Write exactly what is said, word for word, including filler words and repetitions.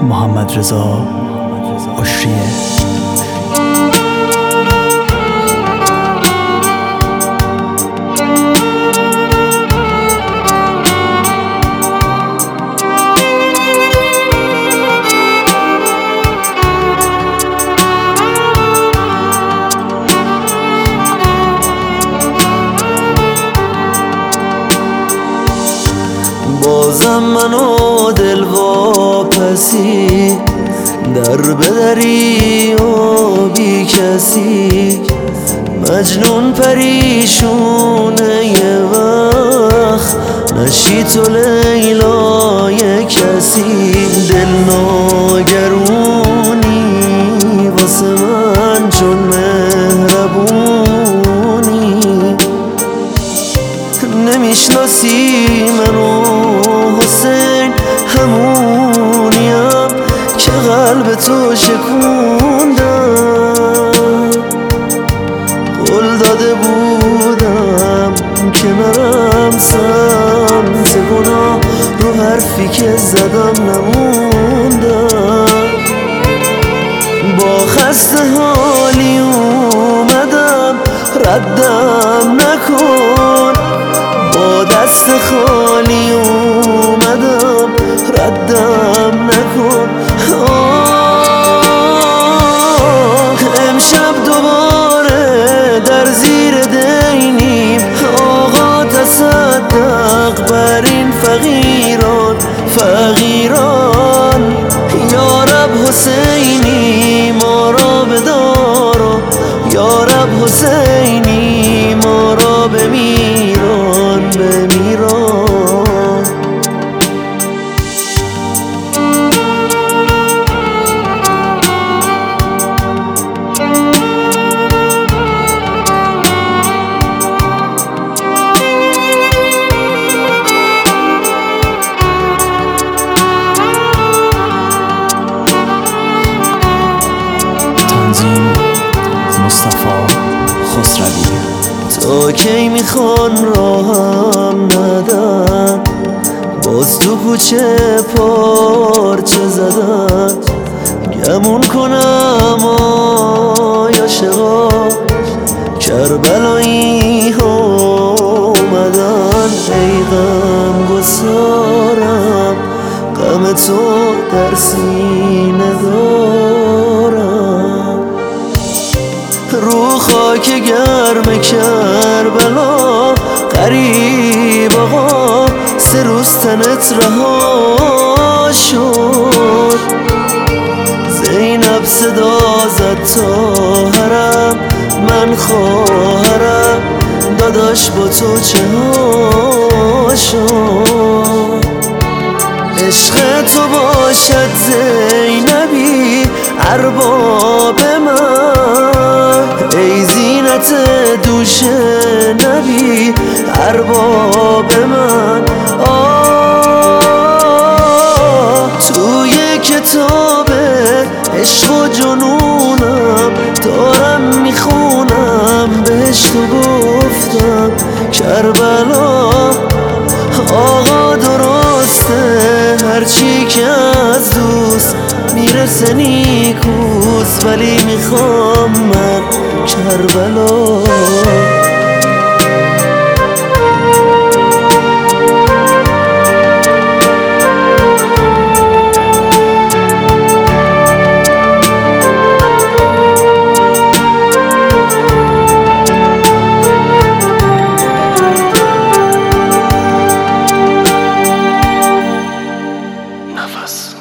محمد رضا عشریه. بازم من و دل واپسی در بدری و بی کسی، مجنون پریشونه یه وقت نشی تو لیلای کسی. دل ناگرونی واسه من چون مهربونی، نمیشناسی منو حسین، همونیم که قلب تو شکوندم. قول داده بودم که نرم سمت گناه، رو حرفی که زدم نموندم. با خسته حالی اومدم ردم نکن، با دست خالی اومدم ردم نکن. آه امشب دوباره در زیر دینیم، آقا تصدق بر این فقیران فقیران. یا رب حسینی ما را بدار، یا رب حسینی ما را بمیران بمیران. مصطفی خسروی. تا کی میخوان راهم ندن، باز تو کوچه پارچه زدن. گمون کنم آیا شقا کربلایی ها اومدن. ای غم گسارم غم تو در سینه دارم. رو خاک گرم کربلا غریب آقا، سه روز تنت رها شد. زینب صدا زد تا حرم، من خواهرم داداش با تو چه ها شد. عشق تو باشد زینبی ارباب من، ای زینت دوش نبی ارباب من. آه توی کتاب عشق و جنونم دارم میخونم، بهش تو گفتم کربلا. آقا درسته هرچی که از دوست میرسه نیکوست، ولی میخوام من کربلا. نفس